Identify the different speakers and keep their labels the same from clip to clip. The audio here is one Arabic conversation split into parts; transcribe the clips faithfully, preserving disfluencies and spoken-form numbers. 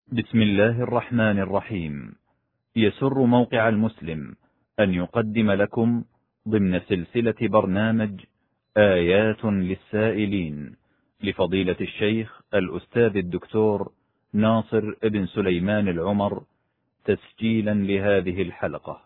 Speaker 1: بسم الله الرحمن الرحيم. يسر موقع المسلم أن يقدم لكم ضمن سلسلة برنامج آيات للسائلين لفضيلة الشيخ الأستاذ الدكتور ناصر بن سليمان العمر، تسجيلا لهذه الحلقة.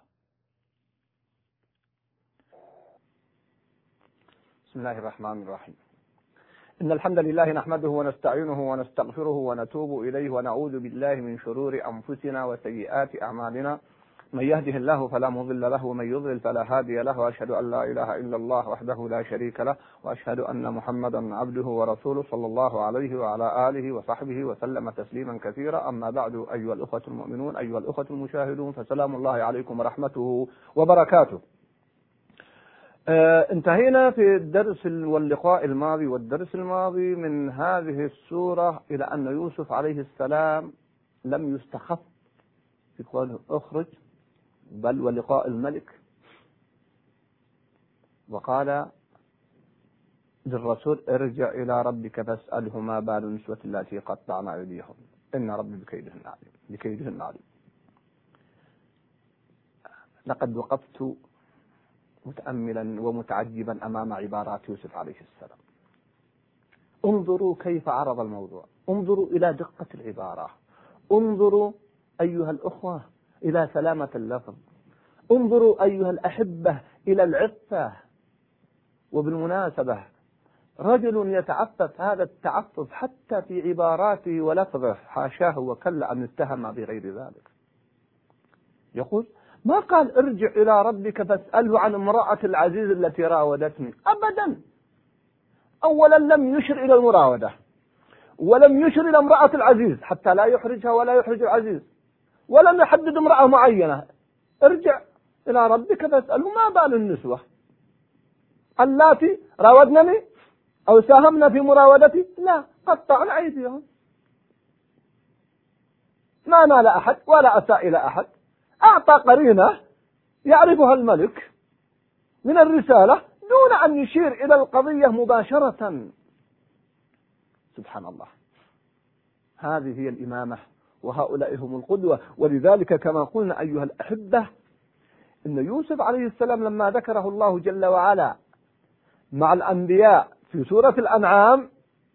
Speaker 2: بسم الله الرحمن الرحيم. إن الحمد لله نحمده ونستعينه ونستغفره ونتوب إليه ونعوذ بالله من شرور أنفسنا وسيئات أعمالنا. من يهده الله فلا مضل له ومن يضلل فلا هادي له، وأشهد أن لا إله إلا الله وحده لا شريك له، وأشهد أن محمدا عبده ورسوله صلى الله عليه وعلى آله وصحبه وسلم تسليما كثيرا. أما بعد، أيها الأخوة المؤمنون، أيها الأخوة المشاهدون، فسلام الله عليكم ورحمته وبركاته. آه انتهينا في الدرس واللقاء الماضي والدرس الماضي من هذه السورة إلى أن يوسف عليه السلام لم يستخف في قوله اخرج، بل ولقاء الملك، وقال للرسول ارجع إلى ربك فاسأله ما بال النسوة التي قطعن أيديهن إن ربي بكيدهن عليم بكيدهن عليم. لقد وقفت متأملا ومتعجبا أمام عبارات يوسف عليه السلام. انظروا كيف عرض الموضوع، انظروا إلى دقة العبارة، انظروا أيها الأخوة إلى سلامة اللفظ، انظروا أيها الأحبة إلى العفة. وبالمناسبة رجل يتعفف هذا التعفف حتى في عباراته ولفظه، حاشاه وكلا أن يتهم بغير ذلك. يقول ما قال ارجع إلى ربك فاسأله عن امرأة العزيز التي راودتني، أبدا. أولا لم يشر إلى المراودة، ولم يشر إلى امرأة العزيز حتى لا يحرجها ولا يحرج العزيز، ولم يحدد امرأة معينة. ارجع إلى ربك فاسأله ما بال النسوة اللاتي راودنني أو ساهمنا في مراودتي، لا قطعن أيديهم. ما نال أحد ولا أساء إلى أحد، أعطى قرينة يعرفها الملك من الرسالة دون أن يشير إلى القضية مباشرة. سبحان الله، هذه هي الإمامة وهؤلاء هم القدوة. ولذلك كما قلنا أيها الأحبة، إن يوسف عليه السلام لما ذكره الله جل وعلا مع الأنبياء في سورة الأنعام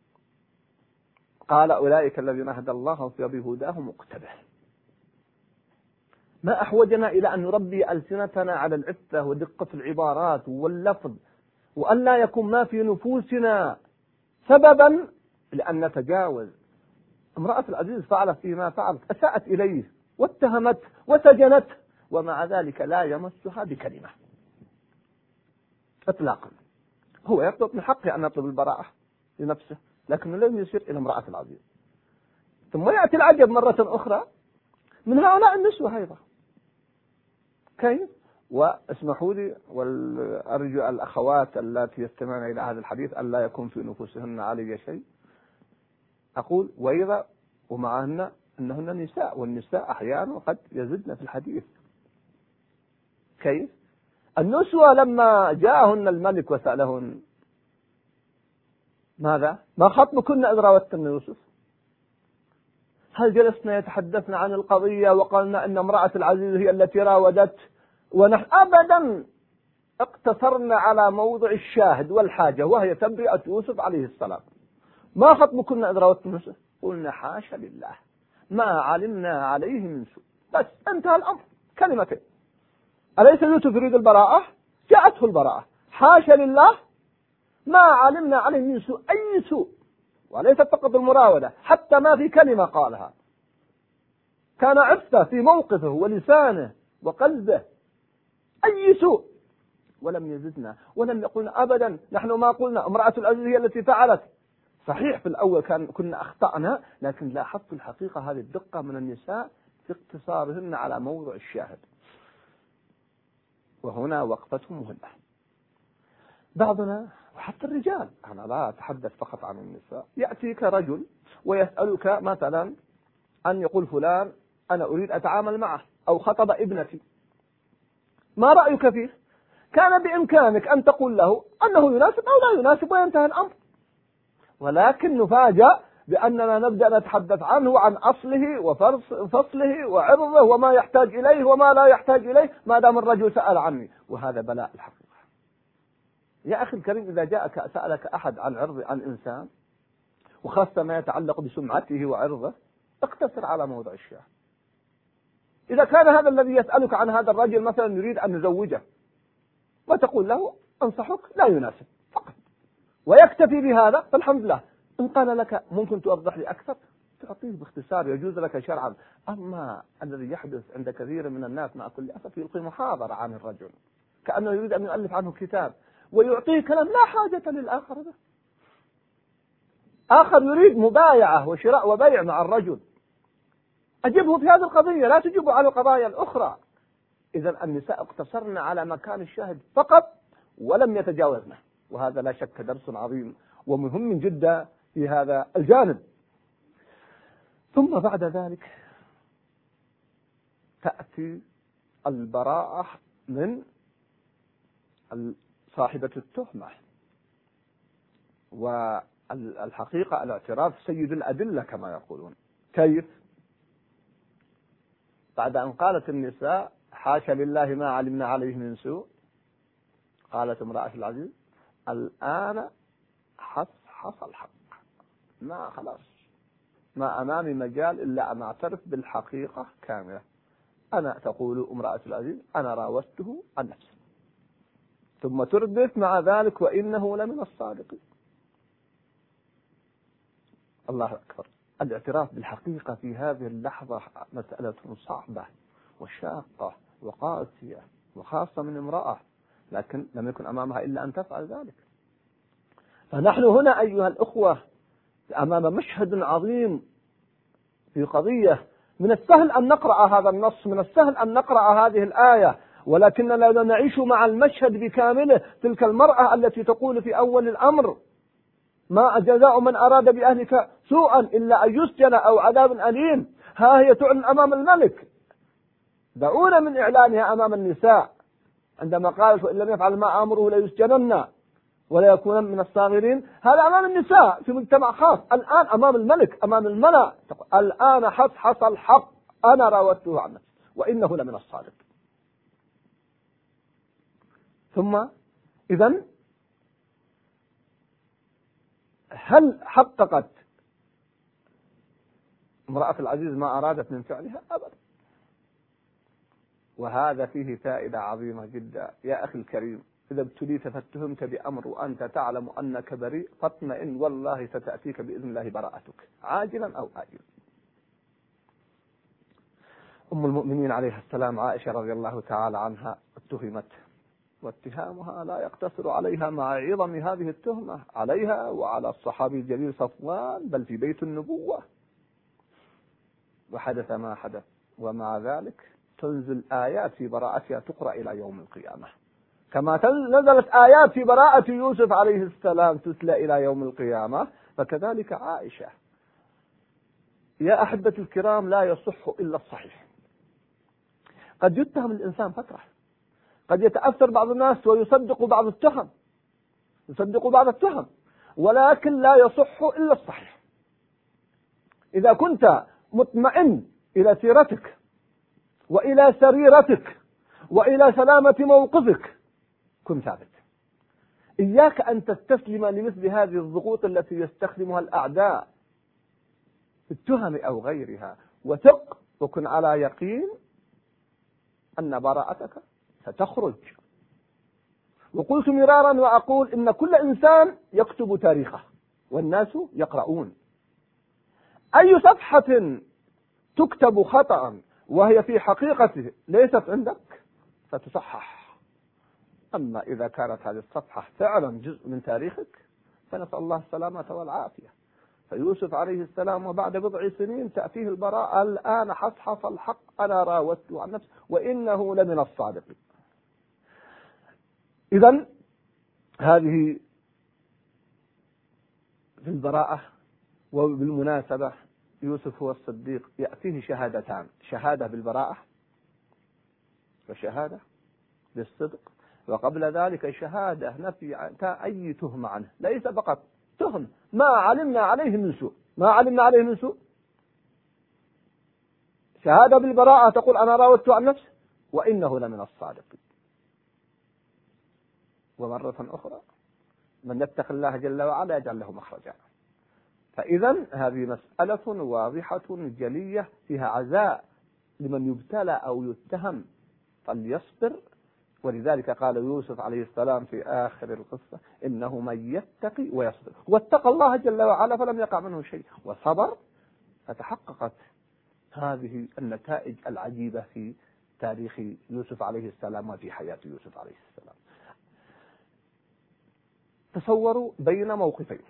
Speaker 2: قال أولئك الذين هدى الله فبهداه مقتدى. ما أحوجنا إلى أن نربي ألسنتنا على العفة ودقة العبارات واللفظ، وأن لا يكون ما في نفوسنا سببا لأن نتجاوز. امرأة العزيز فعلت فيما فعلت، أساءت إليه واتهمت وسجنت، ومع ذلك لا يمسها بكلمة إطلاقا. هو يطلب من حقه أن يطلب البراءة لنفسه، لكنه لم يشير إلى امرأة العزيز. ثم يأتي العجب مرة أخرى من هؤلاء النسوة أيضا. كيف؟ واسمحوا لي وأرجو الأخوات التي يستمعن إلى هذا الحديث أن لا يكون في نفوسهن علي شيء، أقول وإذا ومعهن أنهن نساء، والنساء أحيانا قد يزدن في الحديث. كيف؟ النسوة لما جاءهن الملك وسألهن ماذا؟ ما خطبكن إذ راودتن يوسف؟ هل جلسنا يتحدثن عن القضية وقالنا أن امرأة العزيز هي التي راودت ونحن أبدا اقتصرنا على موضع الشاهد والحاجة، وهي تبرئة يوسف عليه السلام. ما خطبكن إذ راودتن يوسف؟ قلنا حاشا لله ما علمنا عليه من سوء. بس انتهى الأمر، كلمتين. أليس يوسف يريد البراءة؟ جاءته البراءة. حاشا لله ما علمنا عليه من سوء، أي سوء، وليست فقط المراودة، حتى ما في كلمة قالها. كان عفة في موقفه ولسانه وقلبه، أي سوء، ولم يزدنا ولم يقولنا أبدا. نحن ما قلنا امرأة العزيز هي التي فعلت. صحيح في الأول كان كنا أخطأنا، لكن لاحظت الحقيقة هذه الدقة من النساء في اقتصارهن على موضع الشاهد، وهنا وقفتهم مهمة. بعضنا وحتى الرجال، أنا لا أتحدث فقط عن النساء، يأتيك رجل ويسألك مثلا أن يقول فلان أنا أريد أتعامل معه أو خطب ابنتي، ما رأيك فيه؟ كان بإمكانك أن تقول له أنه يناسب أو لا يناسب وينتهي الأمر، ولكن نفاجأ بأننا نبدأ نتحدث عنه وعن أصله وفصله وعرضه وما يحتاج إليه وما لا يحتاج إليه ما دام الرجل سأل عني، وهذا بلاء الحقيقة. يا أخي الكريم، إذا جاءك سألك أحد عن عرض عن إنسان وخاصة ما يتعلق بسمعته وعرضه، اقتصر على موضع الشاهد. إذا كان هذا الذي يسألك عن هذا الرجل مثلا يريد أن نزوجه، وتقول له أنصحك لا يناسب فقط ويكتفي بهذا، فالحمد لله. إن قال لك ممكن توضح لي أكثر، تعطيه باختصار يجوز لك شرعا. أما الذي يحدث عند كثير من الناس مع كل أسف يلقي محاضرة عن الرجل كأنه يريد أن يؤلف عنه كتاب ويعطيه كلام لا حاجة للآخر به. آخر يريد مبايعة وشراء وبيع مع الرجل، أجبه في هذه القضية، لا تجيبه على القضايا الأخرى. إذا النساء اقتصرن على مكان الشاهد فقط ولم يتجاوزنه، وهذا لا شك درس عظيم ومهم جدا في هذا الجانب. ثم بعد ذلك تأتي البراءة من صاحبة التهمة، والحقيقة الاعتراف سيد الأدلة كما يقولون. كيف؟ بعد أن قالت النساء حاشا لله ما علمنا عليه من سوء، قالت امرأة العزيز الآن حصحص الحق، ما خلاص ما أمامي مجال إلا أن أعترف بالحقيقة كاملة. أنا تقول امرأة العزيز أنا راودته عن نفسي، ثم تردف مع ذلك وإنه لمن الصادقين. الله أكبر. الاعتراف بالحقيقة في هذه اللحظة مسألة صعبة وشاقة وقاسية، وخاصة من امرأة، لكن لم يكن أمامها إلا أن تفعل ذلك. فنحن هنا أيها الأخوة أمام مشهد عظيم في قضية. من السهل أن نقرأ هذا النص، من السهل أن نقرأ هذه الآية، ولكننا لا نعيش مع المشهد بكامله. تلك المرأة التي تقول في أول الأمر ما جزاء من أراد بأهلك سوءا إلا أن يسجن أو عذاب أليم، ها هي تعلن أمام الملك. دعونا من إعلانها أمام النساء عندما قالت وإن لم يفعل ما أمره ليسجنن ولا يكون من الصاغرين. هذا أمام النساء في مجتمع خاص. الآن أمام الملك أمام الملأ الآن حصحص الحق، أنا راودته عن نفسي وإنه لمن الصادق. ثم إذن هل حققت امرأة العزيز ما أرادت من فعلها؟ أبدا. وهذا فيه فائدة عظيمة جدا يا أخي الكريم. إذا ابتليت فاتهمت بأمر وأنت تعلم أنك بريء فاطمئن، والله ستأتيك بإذن الله براءتك عاجلا أو آجلا. أم المؤمنين عليها السلام عائشة رضي الله تعالى عنها اتهمت، واتهامها لا يقتصر عليها مع عظم هذه التهمة عليها وعلى الصحابي الجليل صفوان، بل في بيت النبوة. وحدث ما حدث، ومع ذلك تنزل آيات في براءتها تقرأ إلى يوم القيامة، كما نزلت آيات في براءة يوسف عليه السلام تتلى إلى يوم القيامة، فكذلك عائشة. يا أحبة الكرام، لا يصح إلا الصحيح. قد يتهم الإنسان فترة، قد يتأثر بعض الناس ويصدق بعض التهم، يصدق بعض التهم، ولكن لا يصح إلا الصحيح. إذا كنت مطمئن إلى سيرتك وإلى سريرتك وإلى سلامة موقفك كن ثابت. إياك أن تستسلم لمثل هذه الضغوط التي يستخدمها الأعداء في التهم أو غيرها، وثق وكن على يقين أن براءتك ستخرج. وقلت مرارا وأقول إن كل إنسان يكتب تاريخه والناس يقرؤون. أي صفحة تكتب خطأ وهي في حقيقته ليست عندك فتصحح. أما إذا كانت هذه الصفحة فعلا جزء من تاريخك فنسأل الله السلامة والعافية. فيوسف عليه السلام وبعد بضع سنين تأتيه البراءة، الآن حصحص الحق، أنا راودته عن نفسي وإنه لمن الصادقين. إذن هذه في البراءة. وبالمناسبة يوسف هو الصديق، يأتيه شهادتان، شهادة بالبراءة وشهادة بالصدق، وقبل ذلك شهادة نفي أي تهم عنه، ليس فقط تهم ما علمنا عليه من سوء، ما علمنا عليه من سوء. شهادة بالبراءة تقول أنا راودته عن نفسه وإنه لمن الصادقين. ومرة أخرى من يتق الله جل وعلا يجعل له مخرجا. فإذا هذه مسألة واضحة جلية فيها عزاء لمن يبتلى أو يتهم فليصبر. ولذلك قال يوسف عليه السلام في آخر القصة إنه من يتقي ويصبر واتقى الله جل وعلا فلم يقع منه شيء وصبر فتحققت هذه النتائج العجيبة في تاريخ يوسف عليه السلام وفي حياة يوسف عليه السلام. تصوروا بين موقفين.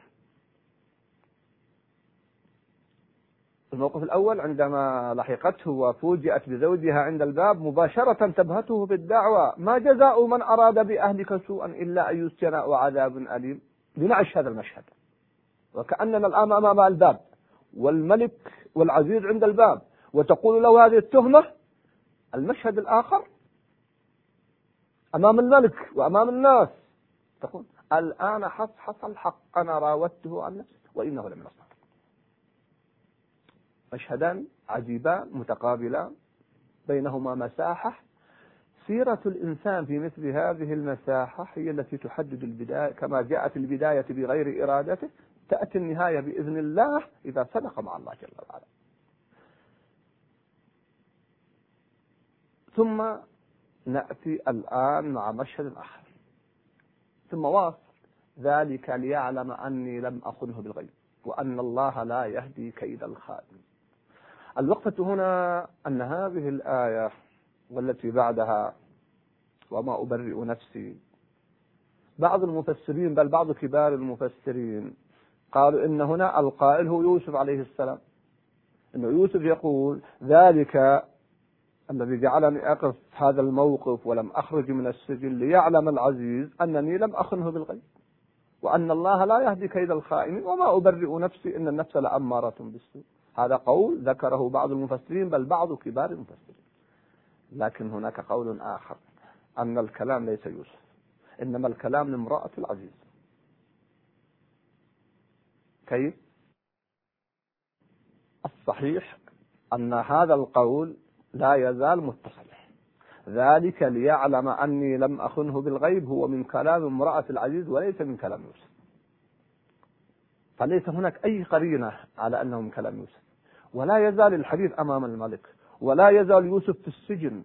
Speaker 2: الموقف الأول عندما لحقته وفوجئت بزوجها عند الباب مباشرة تبهته بالدعوة ما جزاء من أراد بأهلك سوءا إلا أن يسجن وعذاب أليم. لنعش هذا المشهد وكأننا الآن أمام الباب والملك والعزيز عند الباب وتقول له هذه التهمة. المشهد الآخر أمام الملك وأمام الناس تقول الآن حصحص الحق أنا راودته عن نفسه وإنه لمن الصادقين. مشهدان عجيبان متقابلان بينهما مساحة. سيرة الإنسان في مثل هذه المساحة هي التي تحدد البداية. كما جاءت البداية بغير إرادته تأتي النهاية بإذن الله إذا صدق مع الله جل وعلا. ثم نأتي الآن مع مشهد آخر. ثم واصل ذلك ليعلم أني لم أخنه بالغيب وأن الله لا يهدي كيد الخائن. الوقفة هنا أن هذه الآية والتي بعدها وما أبرئ نفسي، بعض المفسرين بل بعض كبار المفسرين قالوا إن هنا القائل هو يوسف عليه السلام. إنه يوسف يقول ذلك الذي جعلني أقف هذا الموقف ولم أخرج من السجن ليعلم العزيز أنني لم أخنه بالغيب وأن الله لا يهدي كيد الخائن وما أبرئ نفسي إن النفس لأمارة بالسوء. هذا قول ذكره بعض المفسرين بل بعض كبار المفسرين. لكن هناك قول آخر أن الكلام ليس يوسف إنما الكلام لامرأة العزيز. كيف؟ الصحيح أن هذا القول لا يزال متصل. ذلك ليعلم أني لم أخنه بالغيب هو من كلام امرأة العزيز وليس من كلام يوسف. فليس هناك أي قرينة على أنه من كلام يوسف. ولا يزال الحديث أمام الملك ولا يزال يوسف في السجن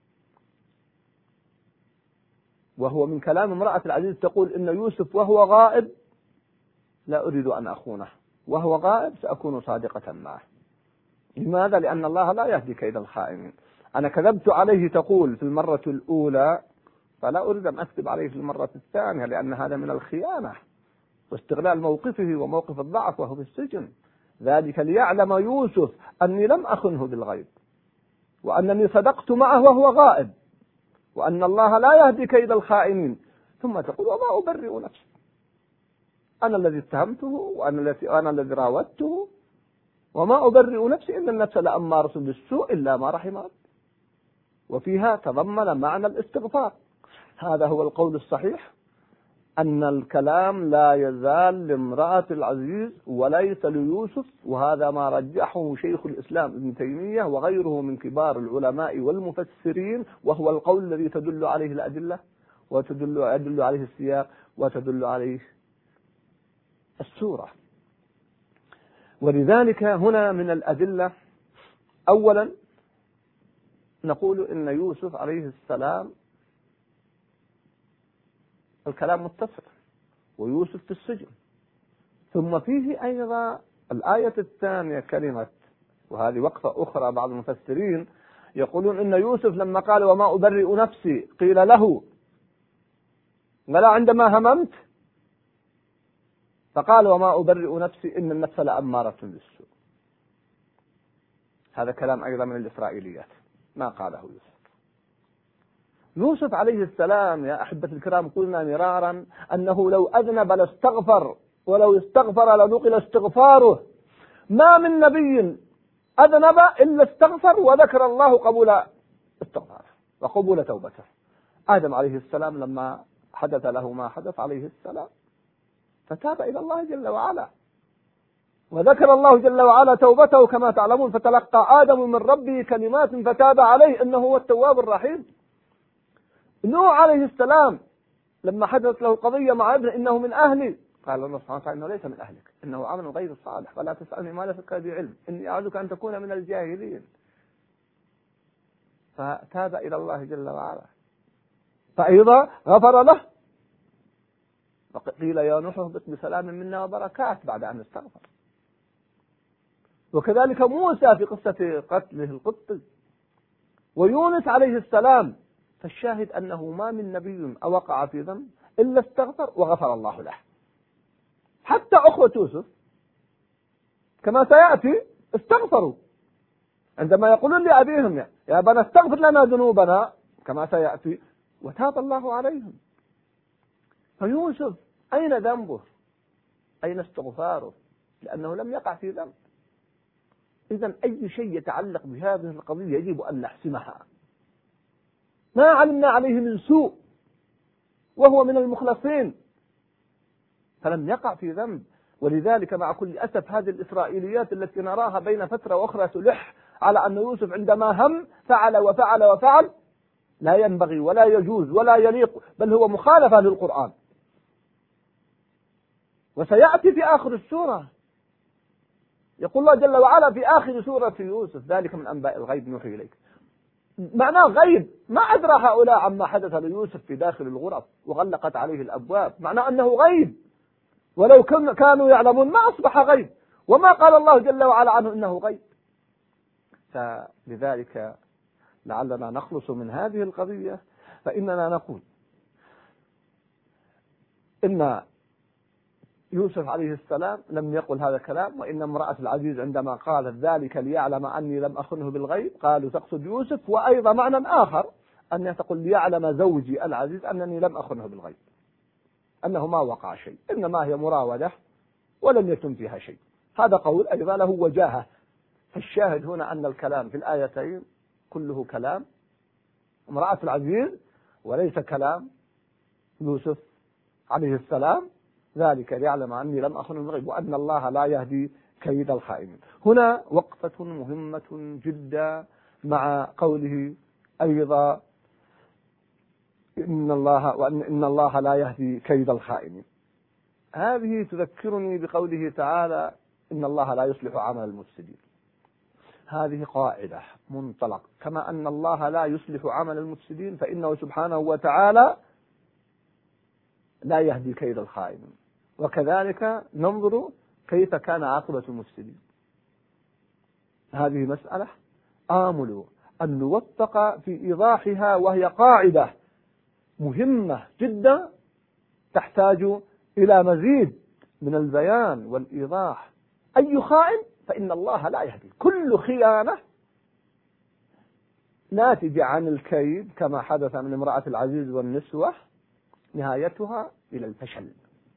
Speaker 2: وهو من كلام امرأة العزيز تقول إن يوسف وهو غائب لا أريد أن أخونه وهو غائب سأكون صادقة معه. لماذا؟ لأن الله لا يهدي كيد الخائنين. أنا كذبت عليه تقول في المرة الأولى فلا أريد أن أكذب عليه في المرة الثانية لأن هذا من الخيانة واستغلال موقفه وموقف الضعف وهو في السجن. ذلك ليعلم يوسف أني لم أخنه بالغيب وأنني صدقت معه وهو غائب وأن الله لا يهدي كيد الخائنين. ثم تقول وما أبرئ نفسي أنا الذي اتهمته وأنا الذي أنا الذي راودته وما أبرئ نفسي إن النفس لأمارة بالسوء إلا ما رحم ربي. وفيها تضمن معنى الاستغفار. هذا هو القول الصحيح أن الكلام لا يزال لامرأة العزيز وليس ليوسف. وهذا ما رجحه شيخ الإسلام ابن تيمية وغيره من كبار العلماء والمفسرين وهو القول الذي تدل عليه الأدلة وتدل يدل عليه السياق وتدل عليه السورة. ولذلك هنا من الأدلة أولا نقول إن يوسف عليه السلام الكلام متصل ويوسف في السجن. ثم فيه أيضا الآية الثانية كلمة وهذه وقفة أخرى بعض المفسرين يقولون إن يوسف لما قال وما أبرئ نفسي قيل له ولا عندما هممت فقال وما أبرئ نفسي إن النفس لأمارة بالسوء. هذا كلام أيضا من الإسرائيليات ما قاله يوسف. يوسف عليه السلام يا أحبة الكرام قلنا مرارا أنه لو أذنب لاستغفر ولو استغفر لنقل استغفاره. ما من نبي أذنب إلا استغفر وذكر الله قبول استغفاره وقبول توبته. آدم عليه السلام لما حدث له ما حدث عليه السلام فتاب إلى الله جل وعلا وذكر الله جل وعلا توبته كما تعلمون، فتلقى آدم من ربه كلمات فتاب عليه إنه هو التواب الرحيم. نوح عليه السلام لما حدثت له قضية مع ابنه إنه من أهلي، قال الله سبحانه وتعالى إنه ليس من أهلك إنه عمل غير صالح فلا تسألني ما ليس لك به علم إني أعوذك أن تكون من الجاهلين. فتاب إلى الله جل وعلا، فأيضا غفر له، فقيل يا نوح اهبط بسلام منا وبركات بعد أن استغفر. وكذلك موسى في قصة قتله القبطي، ويونس عليه السلام، فالشاهد أنه ما من نبي أوقع في ذنب إلا استغفر وغفر الله له. حتى أخوة يوسف كما سيأتي استغفروا عندما يقولون لأبيهم يا أبانا استغفر لنا ذنوبنا كما سيأتي، وتاب الله عليهم. فيوسف أين ذنبه؟ أين استغفاره؟ لأنه لم يقع في ذنب. إذن أي شيء يتعلق بهذه القضية يجب أن نحسمها. ما علمنا عليه من سوء وهو من المخلصين، فلم يقع في ذنب. ولذلك مع كل أسف هذه الإسرائيليات التي نراها بين فترة وأخرى تلح على أن يوسف عندما هم فعل وفعل وفعل، لا ينبغي ولا يجوز ولا يليق، بل هو مخالفة للقرآن. وسيأتي في آخر السورة يقول الله جل وعلا في آخر سورة يوسف ذلك من أنباء الغيب نوحي إليك. معناه غيب، ما أدرى هؤلاء عما حدث ليوسف في داخل الغرف وغلقت عليه الأبواب، معناه أنه غيب، ولو كانوا يعلمون ما أصبح غيب، وما قال الله جل وعلا عنه إنه غيب. فلذلك لعلنا نخلص من هذه القضية، فإننا نقول إن يوسف عليه السلام لم يقل هذا الكلام، وإن امرأة العزيز عندما قالت ذلك ليعلم أني لم أخنه بالغيب قالوا تقصد يوسف. وأيضا معنى آخر أنها تقول ليعلم زوجي العزيز أنني لم أخنه بالغيب، أنه ما وقع شيء، إنما هي مراودة ولم يتم فيها شيء. هذا قول أيضا له وجاهة. فالشاهد هنا أن الكلام في الآيتين كله كلام امرأة العزيز وليس كلام يوسف عليه السلام، ذلك ليعلم أني لم أخن بالغيب وأن الله لا يهدي كيد الخائنين. هنا وقفة مهمة جدا مع قوله أيضا إن الله وأن إن الله لا يهدي كيد الخائنين. هذه تذكرني بقوله تعالى إن الله لا يصلح عمل المفسدين. هذه قاعدة منطلق، كما أن الله لا يصلح عمل المفسدين فإنه سبحانه وتعالى لا يهدي كيد الخائنين. وكذلك ننظر كيف كان عاقبة المفسدين. هذه مسألة آمل أن نوفق في إيضاحها، وهي قاعدة مهمة جدا تحتاج إلى مزيد من البيان والإيضاح. أي خائن فإن الله لا يهدي. كل خيانة ناتجة عن الكيد كما حدث من امرأة العزيز والنسوة نهايتها إلى الفشل.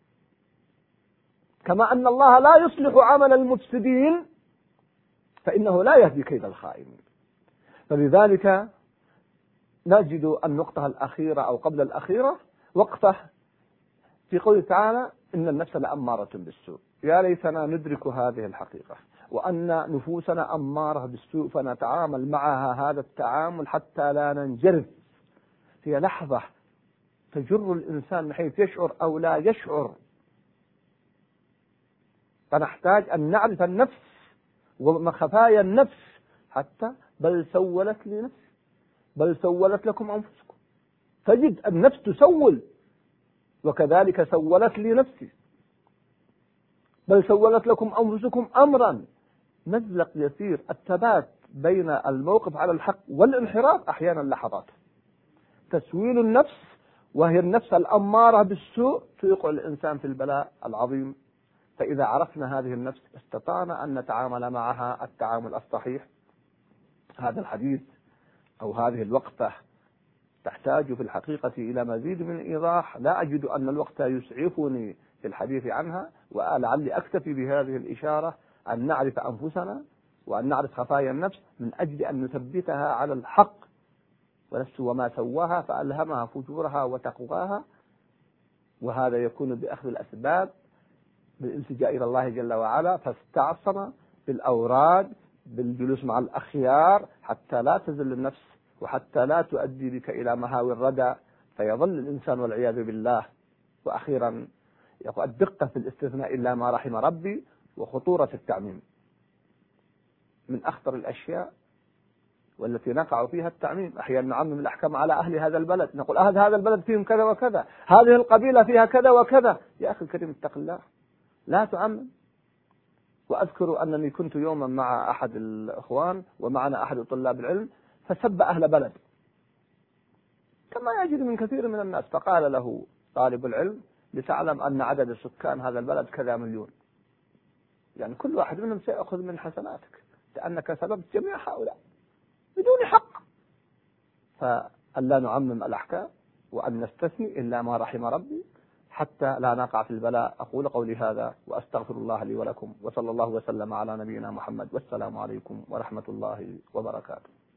Speaker 2: كما أن الله لا يصلح عمل المفسدين فإنه لا يهدي كيد الخائنين. فلذلك نجد النقطة الأخيرة أو قبل الأخيرة وقفة في قوله تعالى إن النفس لأمارة بالسوء. يا ليتنا ندرك هذه الحقيقة، وأن نفوسنا أمارة بالسوء فنتعامل معها هذا التعامل حتى لا ننجرف. هي لحظة تجر الإنسان من حيث يشعر أو لا يشعر، فنحتاج أن نعرف النفس وخفايا النفس حتى بل سولت لي نفسي بل سولت لكم أنفسكم. تجد النفس تسول، وكذلك سولت لي نفسي بل سولت لكم أنفسكم أمرا. مزلق يسير، الثبات بين الموقف على الحق والانحراف أحيانا لحظات. تسويل النفس وهي النفس الأمارة بالسوء توقع الإنسان في البلاء العظيم. فإذا عرفنا هذه النفس استطعنا أن نتعامل معها التعامل الصحيح. هذا الحديث أو هذه الوقفة تحتاج في الحقيقة إلى مزيد من إيضاح. لا أجد أن الوقت يسعفني في الحديث عنها، ولعلي أكتفي بهذه الإشارة أن نعرف أنفسنا وأن نعرف خفايا النفس من أجل أن نثبتها على الحق. ونفس وما سواها فألهمها فجورها وتقواها، وهذا يكون بأخذ الأسباب بالالتجاء إلى الله جل وعلا، فاستعصم بالأوراد، بالجلوس مع الأخيار، حتى لا تزل النفس وحتى لا تؤدي بك إلى مهاوي الردى، فيظل الإنسان والعياذ بالله. وأخيرا يقول الدقة في الاستثناء إلا ما رحم ربي، وخطورة التعميم. من أخطر الأشياء والتي نقع فيها التعميم. أحيانا نعمم الأحكام على أهل هذا البلد، نقول أهل هذا البلد فيهم كذا وكذا، هذه القبيلة فيها كذا وكذا. يا أخي الكريم اتق الله، لا تعمم. وأذكر أنني كنت يوما مع أحد الإخوان ومعنا أحد طلاب العلم، فسب أهل بلد كما يجري من كثير من الناس، فقال له طالب العلم: لتعلم أن عدد سكان هذا البلد كذا مليون، يعني كل واحد منهم سيأخذ من حسناتك لأنك سببت جميع هؤلاء بدون حق. فألا نعمم الأحكام، وأن نستثني إلا ما رحم ربي حتى لا نقع في البلاء. أقول قولي هذا وأستغفر الله لي ولكم، وصلى الله وسلم على نبينا محمد، والسلام عليكم ورحمة الله وبركاته.